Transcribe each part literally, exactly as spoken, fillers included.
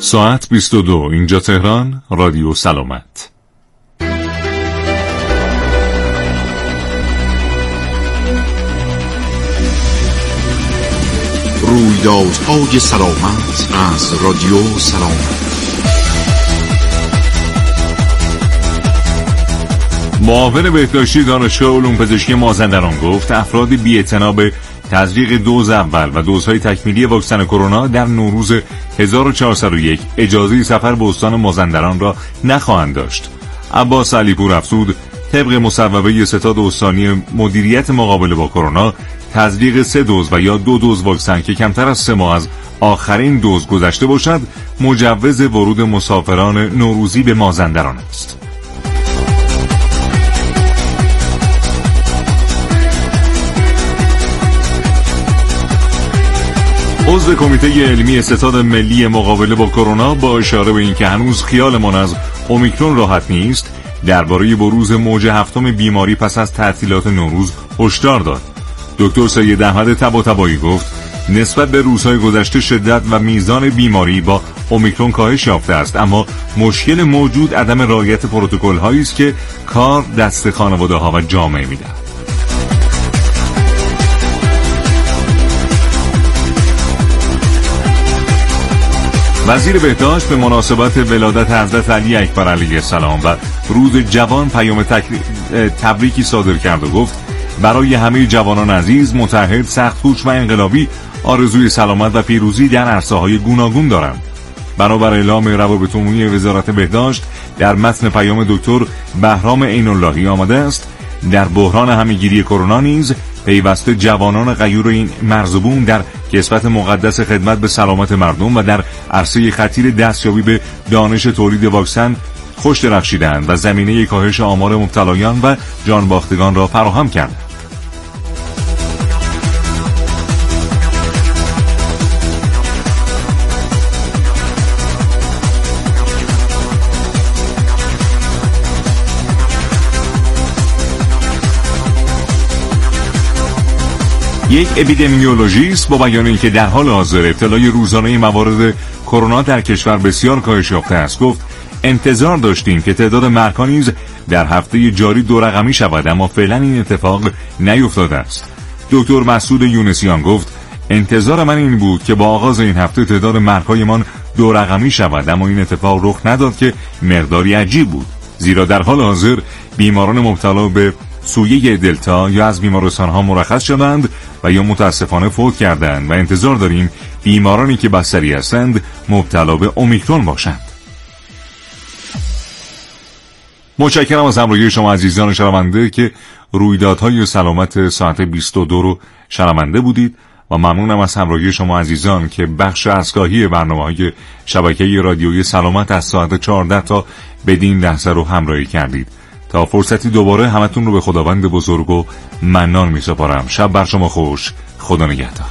ساعت بیست و دو، اینجا تهران، رادیو سلامت. رویدادهای سلامت از رادیو سلامت. معاون بهداشتی دانشگاه علوم پزشکی مازندران گفت افراد بی‌اعتنا به تزریق دوز اول و دوزهای تکمیلی واکسن کرونا در نوروز هزار و چهارصد و یک اجازه سفر به استان مازندران را نخواهند داشت. عباس علیپور افزود طبق مصوبه ستاد استانی مدیریت مقابله با کرونا، تزریق سه دوز و یا دو دوز واکسن که کمتر از سه ماه از آخرین دوز گذشته باشد مجوز ورود مسافران نوروزی به مازندران است. عضو کمیته علمی ستاد ملی مقابله با کرونا با اشاره به اینکه هنوز خیالمان از اومیکرون راحت نیست، درباره بروز موج هفتم بیماری پس از تعطیلات نوروز هشدار داد. دکتر سید احمد طباطبایی گفت نسبت به روزهای گذشته شدت و میزان بیماری با اومیکرون کاهش یافته است، اما مشکل موجود عدم رعایت پروتکل هایی است که کار دست خانواده ها و جامعه میدهد. وزیر بهداشت به مناسبت ولادت حضرت علی اکبر علیه السلام و روز جوان پیام تک... تبریکی صادر کرد و گفت برای همه جوانان عزیز، متحد، سخت‌کوش و انقلابی آرزوی سلامت و پیروزی در عرصه‌های گوناگون دارم. بنابر اعلام روابط عمومی وزارت بهداشت در متن پیام دکتر بهرام عین‌اللهی آمده است در بحران همه‌گیری کرونا نیز پیوسته جوانان غیور این مرزبون در کسوت مقدس خدمت به سلامت مردم و در عرصه خطیر دستیابی به دانش تولید واکسن خوش درخشیدند و زمینه کاهش آمار مبتلایان و جانباختگان را فراهم کردند. یک اپیدمیولوژیست با بیان اینکه در حال حاضر ابتلای روزانه موارد کرونا در کشور بسیار کاهش یافته است گفت انتظار داشتیم که تعداد مرگ‌ها نیز در هفته جاری دو رقمی شود، اما فعلا این اتفاق نیفتاده است. دکتر مسعود یونسیان گفت انتظار من این بود که با آغاز این هفته تعداد مرگ‌هایمان دو رقمی شود، اما این اتفاق رخ نداد که مقداری عجیب بود، زیرا در حال حاضر بیماران مبتلا به سویه دلتا یا از بیمارستان‌ها مرخص شدند و یا متاسفانه فوت کردند و انتظار داریم بیمارانی که بستری هستند مبتلا به اومیکرون باشند. متشکرم از همراهی شما عزیزان شنونده که رویدادهای سلامت ساعت بیست و دو رو شنونده بودید و ممنونم از همراهی شما عزیزان که بخش اسکاهی برنامه‌های شبکه رادیویی سلامت از ساعت چهارده تا بدین لحظه رو همراهی کردید. تا فرصتی دوباره همتون رو به خداوند بزرگ و منان می سپارم. شب بر شما خوش. خدا نگهدار.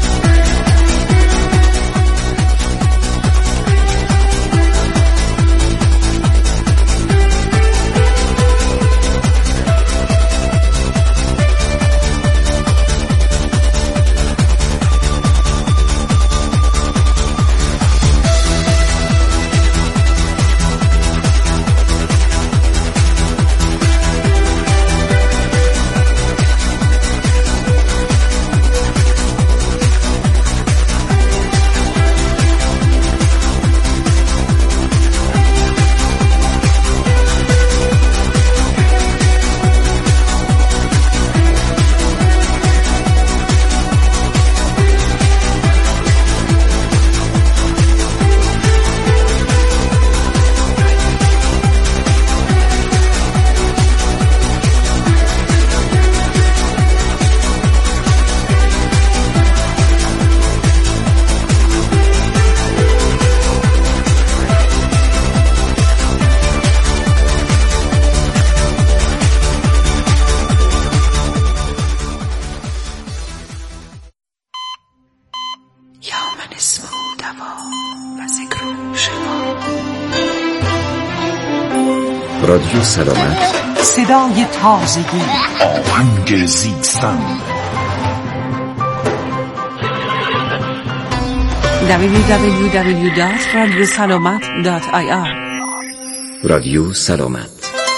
رادیو سلامت، صدای تازگی، آهنگ زیستن. دبلیو دبلیو دبلیو دات رادیو سلامت دات آی آر. رادیو سلامت.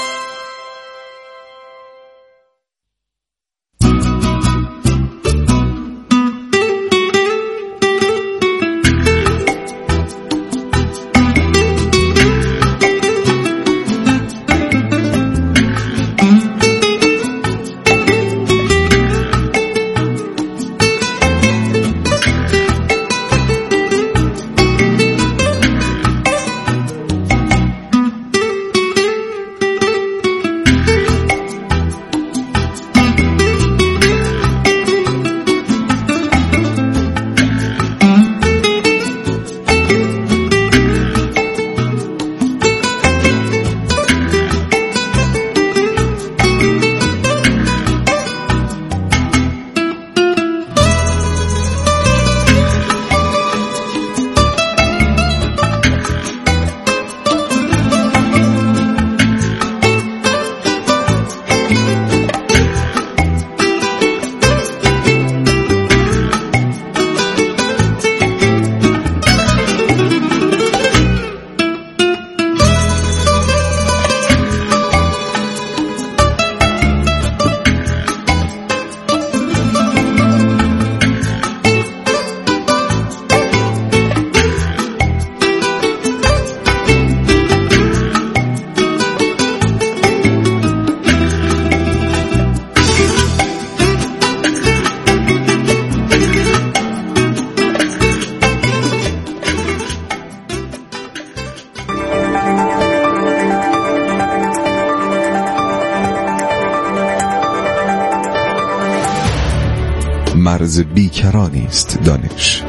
مرز بیکرانی است دانش.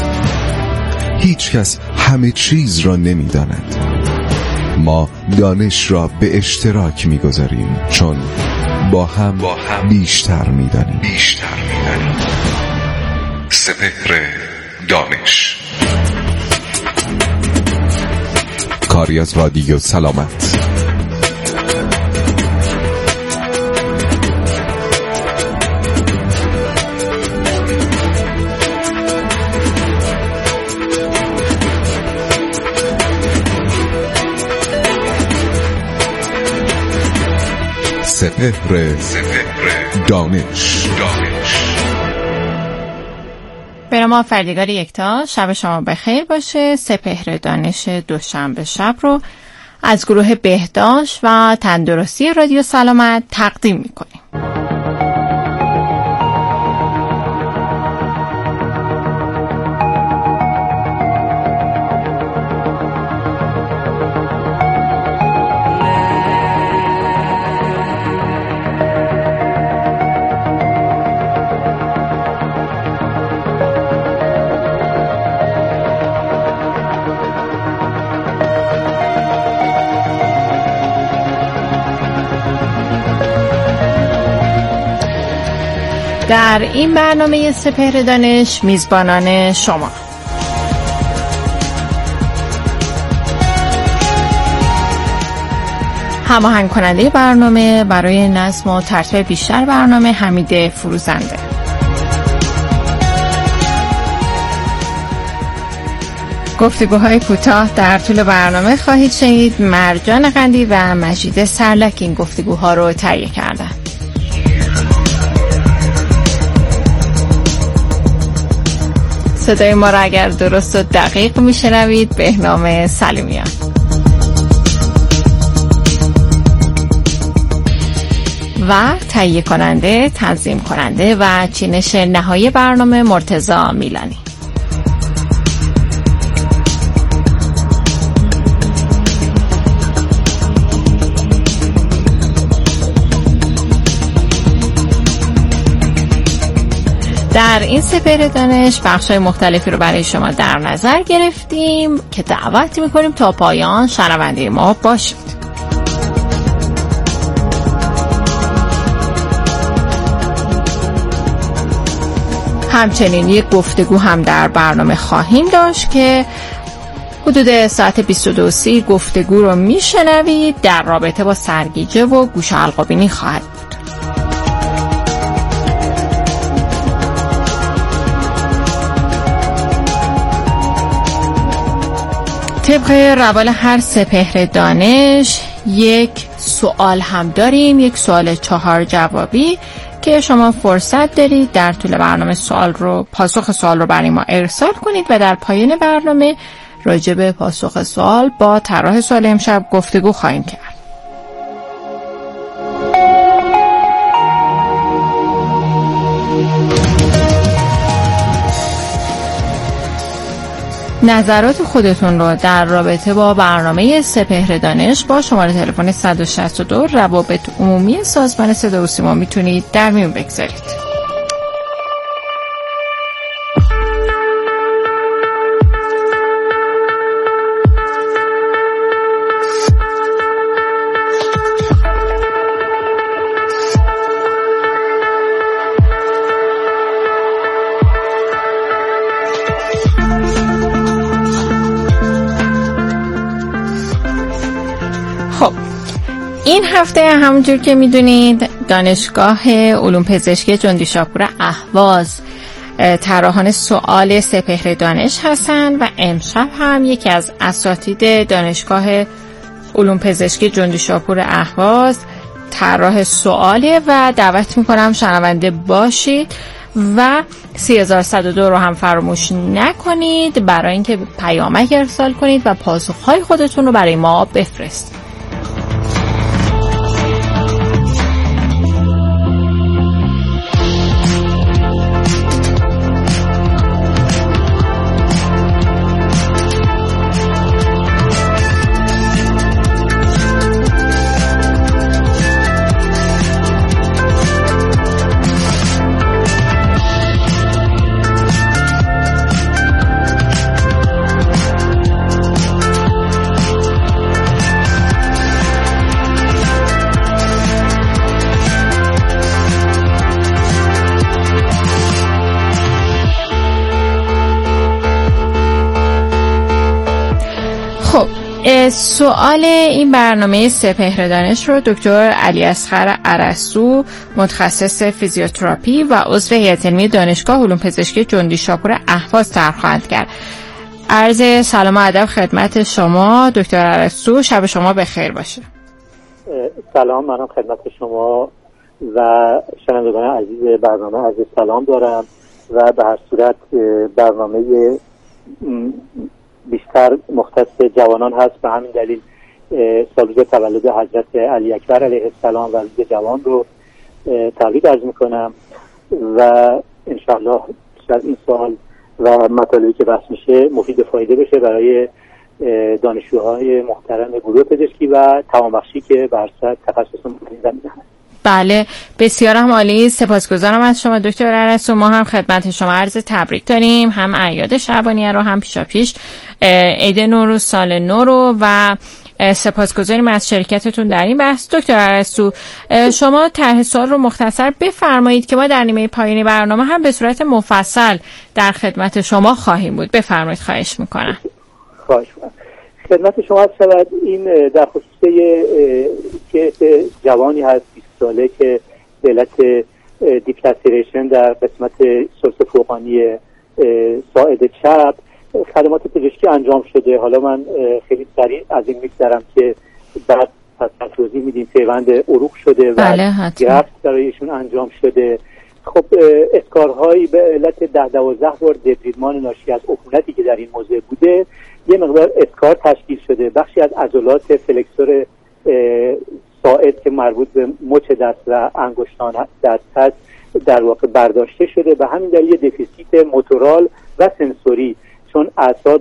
هیچ کس همه چیز را نمی داند. ما دانش را به اشتراک می گذاریم چون با هم, با هم بیشتر می دانیم. بیشتر می دانیم. سپهر دانش، کاری از رادیو سلامت. سپهر دانش. به نام آفریدگار یکتا، شب شما بخیر باشه. سپهر دانش دوشنبه شب رو از گروه بهداشت و تندرستی رادیو سلامت تقدیم میکنیم. در این برنامه سپهر دانش میزبانان شما هماهنگ کننده برنامه برای نظم و ترتیب بیشتر برنامه حمید فروزنده. گفتگوهای کوتاه در طول برنامه خواهید شنید. مرجان قندی و مجید سرلک این گفتگوها رو تهیه کردن. صدای ما را اگر درست و دقیق میشنوید بهنام سلیمیان. و تهیه کننده، تنظیم کننده و چینش نهایی برنامه مرتضی میلانی. در این سپهر دانش بخش‌های مختلفی رو برای شما در نظر گرفتیم که دعوت می‌کنیم تا پایان شنونده ما باشید. همچنین یک گفتگو هم در برنامه خواهیم داشت که حدود ساعت بیست و دو و سی گفتگو رو میشنوید در رابطه با سرگیجه و گوش و حلق‌بینی خواهد بود. طبق روال هر سپهر دانش یک سوال هم داریم، یک سوال چهار جوابی که شما فرصت دارید در طول برنامه سوال رو پاسخ سوال رو برای ما ارسال کنید و در پایان برنامه راجع به پاسخ سوال با طراح سوال امشب گفتگو خواهیم کرد. نظرات خودتون رو در رابطه با برنامه سپهر دانش با شماره تلفن صد و شصت و دو روابط عمومی سازمان صدا و سیما میتونید در میون بگذارید. این هفته همونجور که میدونید دانشگاه علوم پزشکی جندیشاپور اهواز طراحان سوال سپهر دانش هستن و امشب هم یکی از اساتید دانشگاه علوم پزشکی جندیشاپور اهواز طراح سواله و دعوت میکنم شنونده باشید و سه هزار و صد و دو رو هم فراموش نکنید برای اینکه پیامک ارسال کنید و پاسخهای خودتون رو برای ما بفرستید. سوال این برنامه سپهر دانش رو دکتر علی اصغر ارسطو متخصص فیزیوتراپی و عضو هیئت علمی دانشگاه علوم پزشکی جندیشاپور اهواز طرح خواهند کرد. عرض سلام و ادب خدمت شما دکتر ارسطو، شب شما بخیر باشه. سلام، منم خدمت شما و شنوندگان عزیز برنامه عرض سلام دارم و به هر صورت برنامه بیشتر مختص جوانان هست، به همین دلیل سال روز تولد حضرت علی اکبر علیه السلام و روز جوان رو تبریک عرض میکنم و انشاءالله از این سال و مطالبی که بحث میشه مفید فایده بشه برای دانشجوهای محترم گروه پزشکی و توانبخشی که بر سر تخصص مفید زمینه هست. بله، بسیار هم عالی، سپاسگزارم از شما دکتر ارسطو. ما هم خدمت شما عرض تبریک داریم، هم اعیاد شعبانیه رو هم پیشا پیش عید نوروز سال نو رو و سپاسگزاریم از شرکتتون در این بحث. دکتر ارسطو، شما طرح سوال رو مختصر بفرمایید که ما در نیمه پایانی برنامه هم به صورت مفصل در خدمت شما خواهیم بود. بفرمایید، خواهش میکنم. خواهش میکنم. خدمت شما هست شود این در خصوص که جوانی هست بیست ساله که به علت دیپلاسیریشن در قسمت سرس فوقانی ساعد چپ خدمات پزشکی انجام شده. حالا من خیلی سریع از این میگذرم که بعد پس توضیح میدیم پیوند عروق شده و بله، گرفت برایشون انجام شده. خب اسکارهایی به علت ده دوازده بار دبریدمان ناشی از عفونتی که در این موضع بوده یه مقدار اسکار تشکیل شده. بخشی از عضلات فلکسور ساعد که مربوط به مچ دست و انگشتان دست هست در واقع برداشته شده. به همین دلیل دفیسیت موتورال و سنسوری، چون اعصاب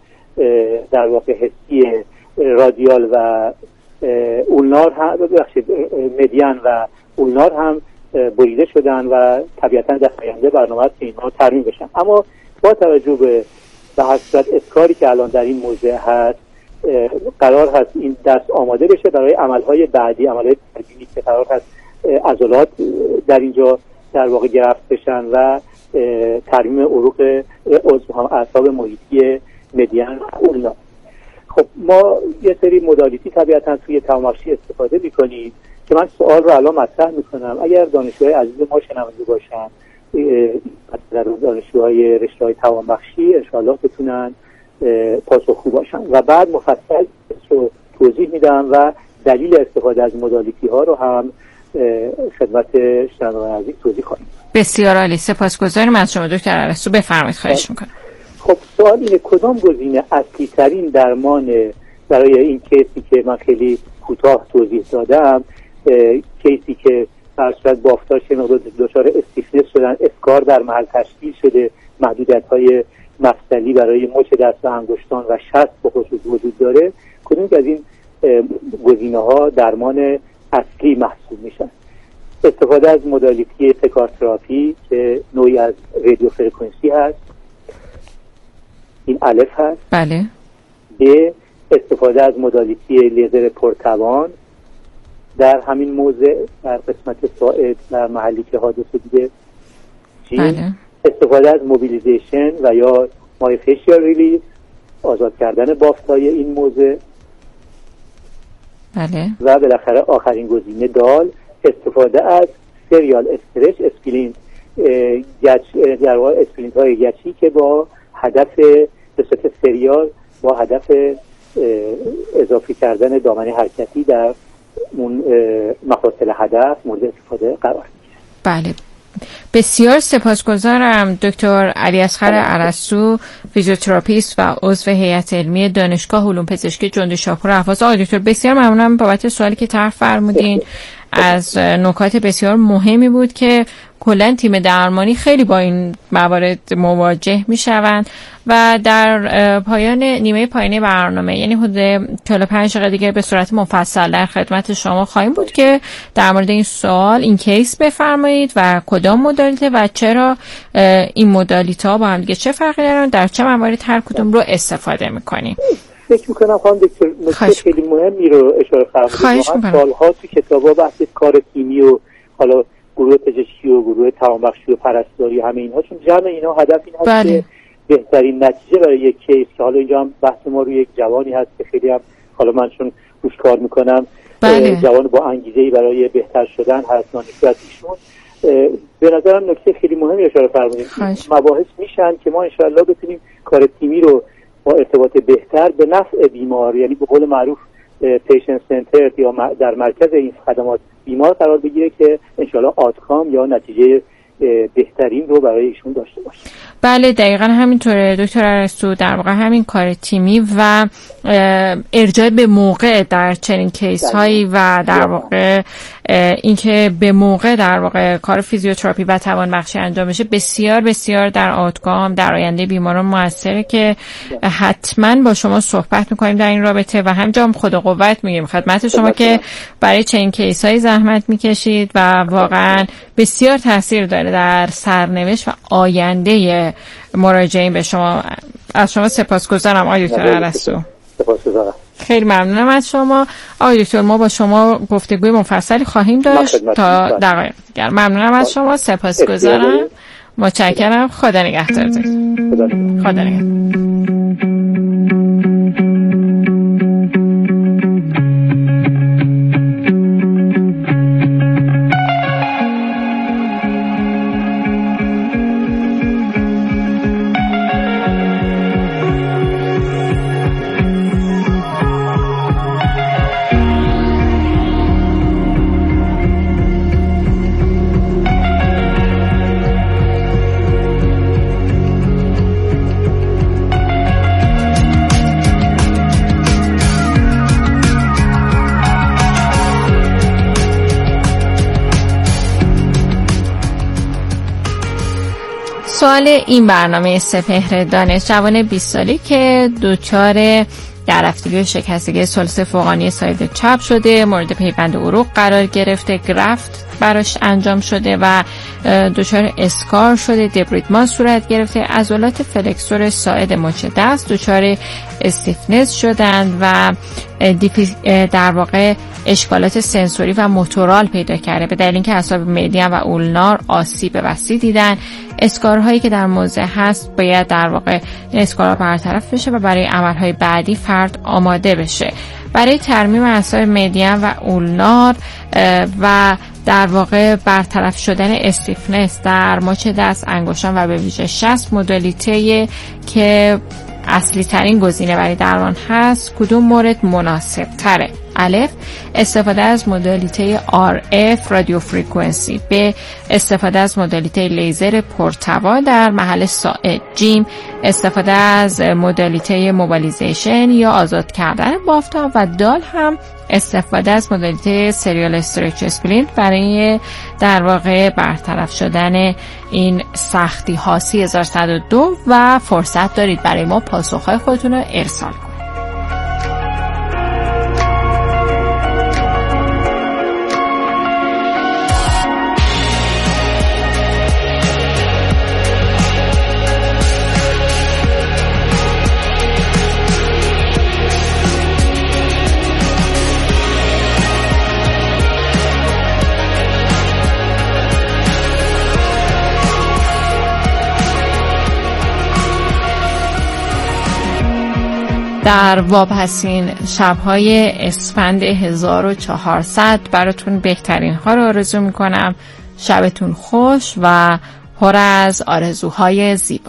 در واقع حسی رادیال و اولنار هم ببخشید مدیان و اولنار هم بریده شدن و طبیعتاً در آینده برنامه است که اینها ترمیم بشن. اما با توجه به به هر صورت اسکاری که الان در این موضع هست قرار هست این دست آماده بشه برای عملهای بعدی، عملهای ترمیمی که قرار هست عضلات در اینجا در واقع گرفت بشن و ترمیم عروق عضو اعصاب محیطی مدیان و اولنار. خب ما یه سری مدالیتی طبیعتاً توی توانبخشی استفاده می‌کنیم که من سوال رو الان مطرح می‌کنم. اگر دانشجوهای عزیز ما شنونده باشن، در دانشجوهای رشته‌های توانبخشی انشاءالله بتونن پاسخگو باشن و بعد مفصل رو توضیح میدم و دلیل استفاده از مدالیتی ها رو هم خدمت شنوندگان عزیز توضیح خواهیم. بسیار عالی، سپاسگزارم از شما دکتر ارسطو. بفرمایید، خواهش میکنم. خب سوال اینه کدام گزینه اصلی ترین درمان برای این کیسی که من خیلی کوتاه توضیح دادم، کیسی که در صورت بافتاش دچار استیفنس شدن، اسکار در محل تشکیل شده، محدودیت های مفصلی برای مچ دست و انگشتان و شست به خصوص وجود داره، کدوم از این گزینه ها درمان اصلی محسوب میشن؟ استفاده از مدالیتی فکار تراپی که نوعی از رادیو فرکانسی هست، این الف هست. بله. ب استفاده از مدالیتی لیزر پرتوان در همین موضع در قسمت ساعد در محلی که حادثه دیده. بله. استفاده از موبیلیزیشن و یا مایوفیشیال ریلیز، آزاد کردن بافت‌های این موضع. بله. و بالاخره آخرین گزینه دال، استفاده از سریال استرچ اسپلینت، گچ در واقع اسپلینت های گچی که با هدف به صورت سریال با هدف اضافی کردن دامنه حرکتی در اون مفاصل هدف مورد استفاده قرار میگیره. بله، بسیار سپاسگزارم دکتر علیاصغر ارسطو، فیزیوتراپیست و عضو هیئت علمی دانشگاه علوم پزشکی جندی شاپور اهواز. آقای دکتر بسیار ممنونم بابت سوالی که طرح فرمودین. از نکات بسیار مهمی بود که کلا تیم درمانی خیلی با این موارد مواجه میشوند و در پایان نیمه پایانی برنامه، یعنی حدود چهل و پنج دقیقه دیگه، به صورت مفصل در خدمت شما خواهیم بود که در مورد این سوال، این کیس بفرمایید و کدام مدالیته و چرا این مدالیت‌ها با هم دیگه چه فرقی دارن، در چه مواردی هر کدوم رو استفاده می‌کنیم. فکر میکنم خانم دکتر نکته خیلی مهمی رو اشاره فرمودید. سالها تو کتابا بحث کار تیمی و حالا گروه پزشکی و گروه توانبخشی و پرستاری همه اینها، چون جمع اینها هدف این هست بله. که بهترین نتیجه برای یک کیس که حالا اینجا هم بحث ما روی یک جوانی هست که خیلی هم حالا من چون روش کار میکنم بله. جوان با انگیزه‌ای برای بهتر شدن هست نانیفت ایشون، به نظرم نکته خیلی مهمی اشاره فرمودید. مباحث میشن که ما انشاءالله بتونیم کار تیمی رو با ارتباط بهتر به نفع بیمار، یعنی به قول معروف پیشنت سنتر یا در مرکز این خدمات بیمار قرار بگیره که انشاءالله آتکام یا نتیجه بهترین رو برای ایشون داشته باشه. بله دقیقاً همینطوره دکتر ارسطو، در واقع همین کار تیمی و ارجاع به موقع در چنین کیس هایی و در واقع اینکه به موقع در واقع کار فیزیوتراپی و توانبخشی انجام بشه بسیار بسیار در آوتکام در آینده بیماران موثره که حتما با شما صحبت میکنیم در این رابطه و همینجا هم خدا قوت میگیم خدمت شما که برای چنین کیس هایی زحمت میکشید و واقعا بسیار تاثیر داره در سرنوشت و آینده مراجعین به شما. از شما سپاسگزارم آقای دکتر ارسطو. سپاسگزارم. خیلی ممنونم از شما آقای دکتر. ما با شما گفتگوی مفصلی خواهیم داشت تا دقایق دیگر. ممنونم از شما، سپاسگزارم، متشکرم. خدا نگهدارتون. خدا نگهدار. سوال این برنامه سپهر دانش، جوان بیست سالی که دچار دررفتگی و شکستگی ثلث فوقانی ساید چپ شده، مورد پیوند عروق قرار گرفته، گرفت براش انجام شده و دچار اسکار شده، دبریدمان صورت گرفته، عضلات فلکسور ساعد مچ دست دچار استیفنس شدند و در واقع اشکالات سنسوری و موتورال پیدا کرده به دلیل اینکه اعصاب مدین و اولنار آسیب وسیع دیدن. اسکارهایی که در موضع هست باید در واقع این اسکارها برطرف بشه و برای عملهای بعدی فرد آماده بشه. برای ترمیم اعصاب مدین و اولنار و در واقع برطرف شدن استیفنس در مچ دست، انگشتان و به ویژه شست مدالیته که اصلی ترین گزینه برای درمان هست، کدوم مورد مناسب تره؟ الف، استفاده از مدالیته آر اف رادیو فرکانسی. ب، استفاده از مدالیته لیزر پرتوا در محل ساعد. جیم، استفاده از مدالیته موبیلیزیشن یا آزاد کردن بافت‌ها. و دال هم استفاده از مدالیته سریال استرچ اسپلینت برای در واقع برطرف شدن این سختی ها. سی هزار و صد و دو و فرصت دارید برای ما پاسخهای خودتون رو ارسال کنید. در واپسین شب‌های اسفند هزار و چهارصد براتون بهترین ها رو آرزو میکنم. شبتون خوش و پر از آرزوهای زیبا.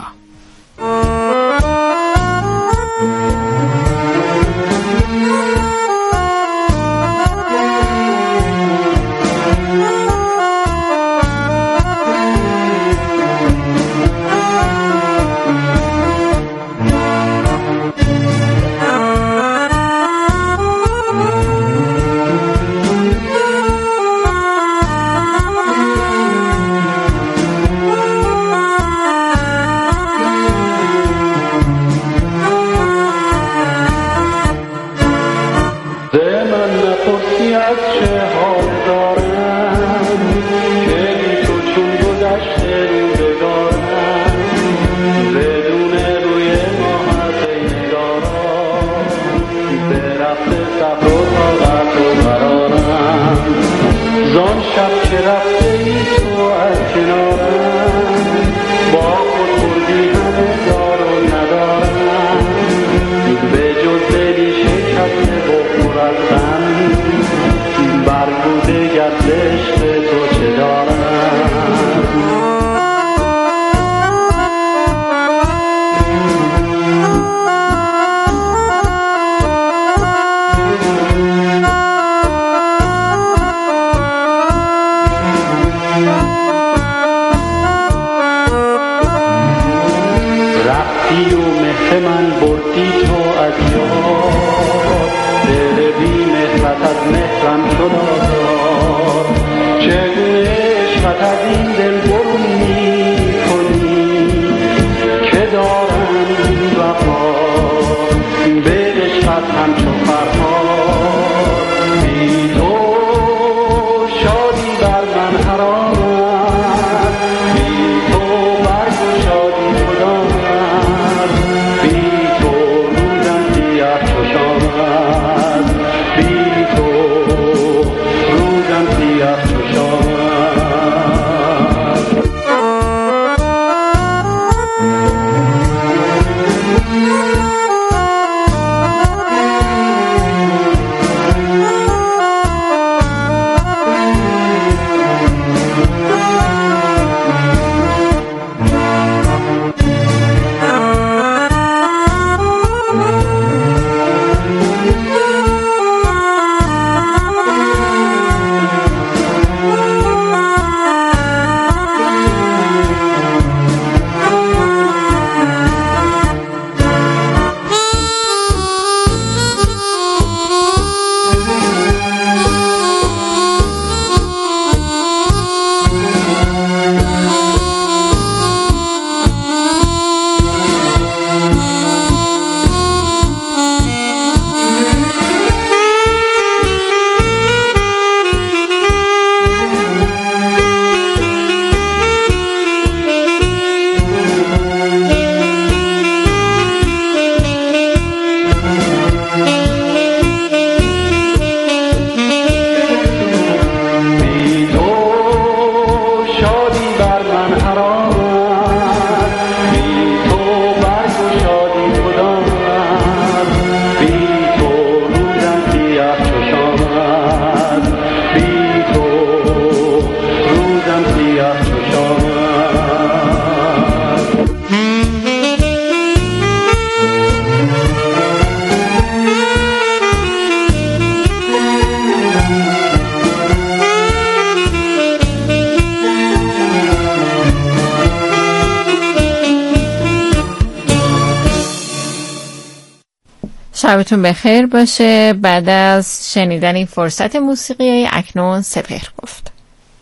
شبتون بخیر باشه. بعد از شنیدن این فرصت موسیقی اکنون سپهر گفت.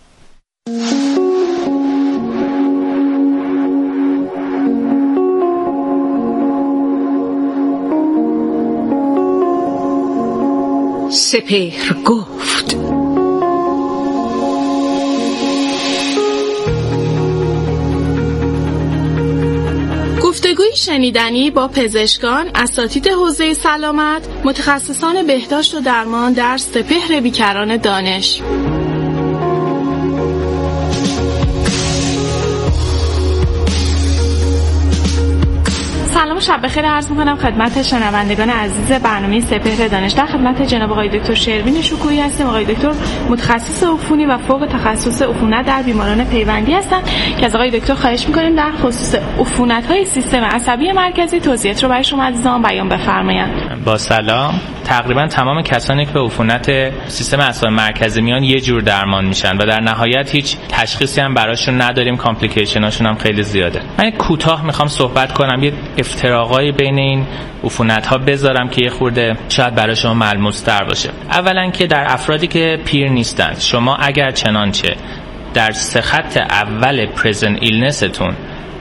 سپهر گفت. گفتگوی شنیدنی با پزشکان، اساتید حوزه سلامت، متخصصان بهداشت و درمان در سپهر بیکران دانش. سلام و شب بخیر عرض می‌کنم خدمت شنوندگان عزیز برنامه سپهر دانش. در خدمت جناب آقای دکتر شروین شکویی هستیم. آقای دکتر متخصص عفونی و فوق تخصص عفونت در بیماران پیوندی هستند که از آقای دکتر خواهش می‌کنیم در خصوص عفونت‌های سیستم عصبی مرکزی توضیحات رو برای شما عزیزان بیان بفرمایند. با سلام. تقریبا تمام کسانی که به عفونت سیستم عصبی مرکزی میان یه جور درمان میشن و در نهایت هیچ تشخیصی هم براشون نداریم، کامپلیکیشناشون هم خیلی زیاده. من کوتاه میخوام صحبت کنم، یه افتراقای بین این عفونت‌ها بذارم که یه خورده شاید برای شما ملموس‌تر باشه. اولا که در افرادی که پیر نیستند، شما اگر چنانچه در سه خط اول پرزنت ایلنستون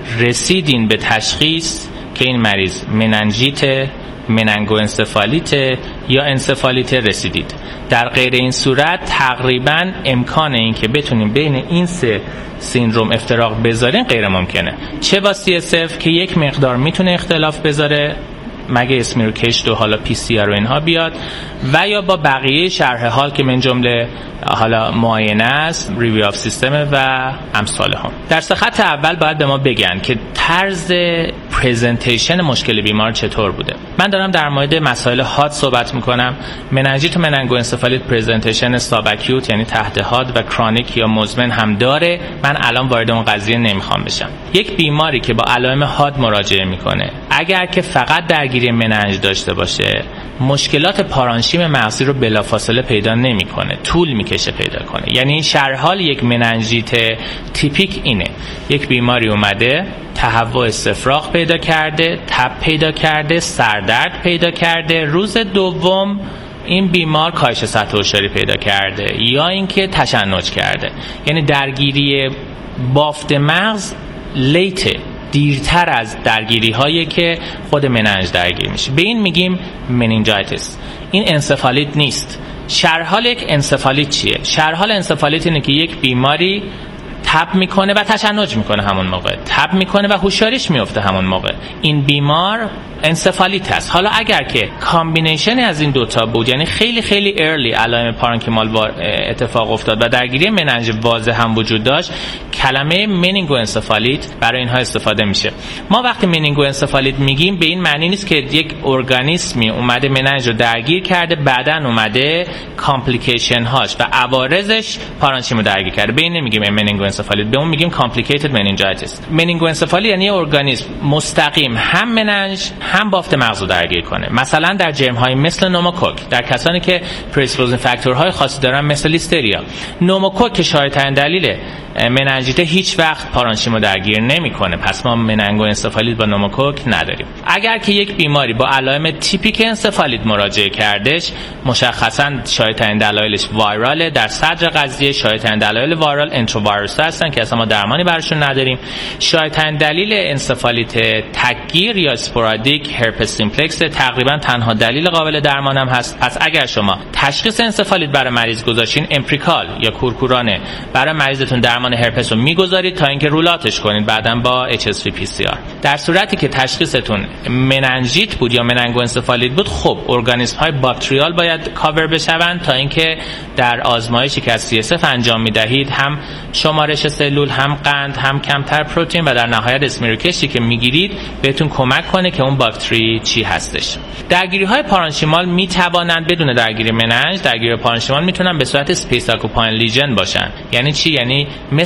رسیدین به تشخیص که این مریض مننژیت، مننگو انسفالیت یا انسفالیت رسیدید. در غیر این صورت تقریبا امکان این که بتونیم بین این سه سیندروم افتراق بذارین غیر ممکنه. چه با سی اس اف که یک مقدار میتونه اختلاف بذاره مگه اسمی رو کشت و حالا پی سی آر و اینها بیاد، و یا با بقیه شرح حال که من جمله حالا معاینه است، ریویو آف سیستم و امثال هم. در سه خط اول باید به ما بگن که طرز پرزنتیشن مشکل بیمار چطور بوده. من دارم در مورد مسائل حاد صحبت میکنم. مننژیت و مننگو انسفالیت پرزنتیشن ساباکیوت یعنی تحت حاد و کرونیک یا مزمن هم داره. من الان وارد اون قضیه نمیخوام بشم. یک بیماری که با علائم حاد مراجعه میکنه اگر که فقط درگیری مننژ داشته باشه مشکلات پارانشیم مغزی رو بلافاصله پیدا نمیکنه، طول میکشه پیدا کنه. یعنی شرح حال یک مننژیت تیپیک اینه: یک بیماری اومده تهوع استفراغ پیدا کرده، تب پیدا کرده، سردرد پیدا کرده، روز دوم این بیمار کاهش سطح هوشیاری پیدا کرده یا اینکه تشنج کرده. یعنی درگیری بافت مغز لیته، دیرتر از درگیری هایی که خود مننژ درگیر میشه. به این میگیم منینجایتیس. این انسفالیت نیست. شرحال یک انسفالیت چیه؟ شرحال انسفالیت اینه که یک بیماری تب میکنه و تشنج میکنه همون موقع، تب میکنه و هوشیاریش میفته همون موقع. این بیمار انسفالیت هست. حالا اگر که کامبینیشن از این دوتا بود، یعنی خیلی خیلی ارلی علائم پارانکیمال اتفاق افتاد و درگیری مننژ واضح هم وجود داشت، کلمه منینگو انسفالیت برای اینها استفاده میشه. ما وقتی منینگو انسفالیت میگیم به این معنی نیست که یک ارگانیسمی اومده مننژ رو درگیر کرده بعداً اومده کامپلیکیشن هاش و عوارضش پارانشیم رو درگیر کرده. به این نمیگیم منینگو انسفالیت، به اون میگیم کامپلیکیتد منینجایتیس. منینگو انسفالیت یعنی ارگانیسم مستقیم هم مننژ هم بافت مغز رو درگیر کنه. مثلا در جرم های مثل نوموکوک، در کسانی که پریسپوزینگ فاکتورهای خاصی دارن مثل لیستریا. نوموکوک که شایع‌ترین دلیل مننژیت هیچ وقت پارانشیم رو درگیر نمیکنه، پس ما مننگو انسفالیت با نوموکوک نداریم. اگر که یک بیماری با علائم تیپیک انسفالیت مراجعه کردش، مشخصا شایع‌ترین دلایلش وایراله. در صدر قضیه شایع‌ترین دلایل وایرال انتروویروس هستن که اصلا ما درمانی براشون نداریم. شایع‌ترین دلیل انسفالیت تکگیر یا اسپورادیک هرپس سیمپلکس تقریبا تنها دلیل قابل درمان هم هست. پس اگر شما تشخیص انسفالیت برای مریض گذاشتین، امپریکال یا کورکورانه برای مریضتون درمان هرپس رو میگذارید تا اینکه رولاتش کنید بعداً با اچ اس وی پی سی آر. در صورتی که تشخیصتون مننژیت بود یا مننگو انسفالیت بود، خب ارگانیسم های باکتریال باید کاور بشون تا اینکه در آزمایشی که از سی اس اف انجام میدهید هم شمارش سلول، هم قند، هم کمتر پروتئین و در نهایت اسمیروکشی که میگیرید بهتون کمک کنه که اون باکتری چی هستش. درگیری های پارانشیمال میتوانند بدون درگیری مننژ، درگیری پارانشیمال میتونن به صورت اسپیس آکوپاین لیژن باشن. یعنی چی؟ یعنی مثل